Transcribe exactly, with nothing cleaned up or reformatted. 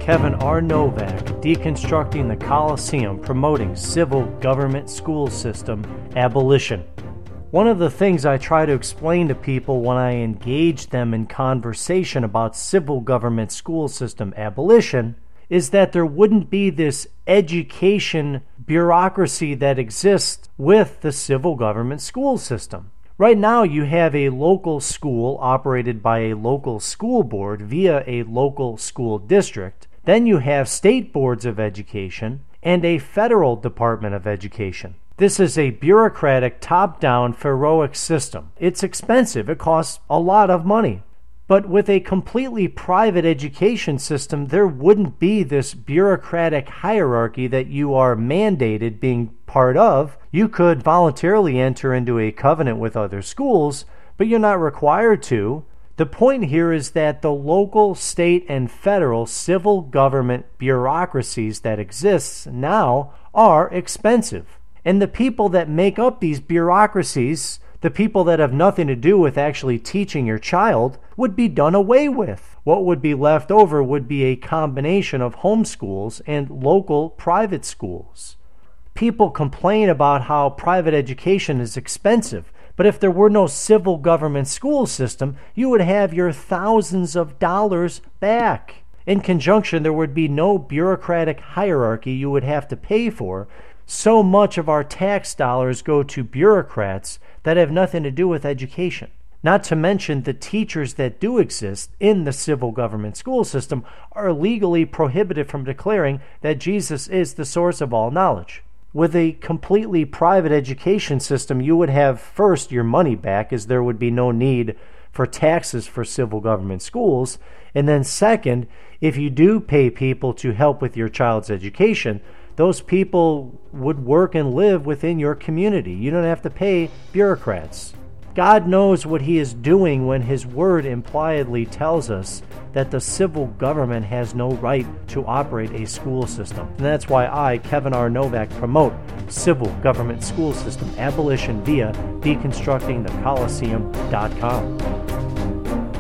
Kevin R. Novak, Deconstructing the Coliseum, Promoting Civil Government School System Abolition. One of the things I try to explain to people when I engage them in conversation about civil government school system abolition is that there wouldn't be this education bureaucracy that exists with the civil government school system. Right now, you have a local school operated by a local school board via a local school district. Then you have state boards of education and a federal Department of Education. This is a bureaucratic, top-down, Pharaohic system. It's expensive. It costs a lot of money. But with a completely private education system, there wouldn't be this bureaucratic hierarchy that you are mandated being part of. You could voluntarily enter into a covenant with other schools, but you're not required to. The point here is that the local, state, and federal civil government bureaucracies that exist now are expensive. And the people that make up these bureaucracies, the people that have nothing to do with actually teaching your child, would be done away with. What would be left over would be a combination of homeschools and local private schools. People complain about how private education is expensive, but if there were no civil government school system, you would have your thousands of dollars back. In conjunction, there would be no bureaucratic hierarchy you would have to pay for. So much of our tax dollars go to bureaucrats that have nothing to do with education. Not to mention the teachers that do exist in the civil government school system are legally prohibited from declaring that Jesus is the source of all knowledge. With a completely private education system, you would have first your money back, as there would be no need for taxes for civil government schools, and then second, if you do pay people to help with your child's education, those people would work and live within your community. You don't have to pay bureaucrats. God knows what he is doing when his word impliedly tells us that the civil government has no right to operate a school system. And that's why I, Kevin R. Novak, promote civil government school system abolition via deconstructing the coliseum dot com.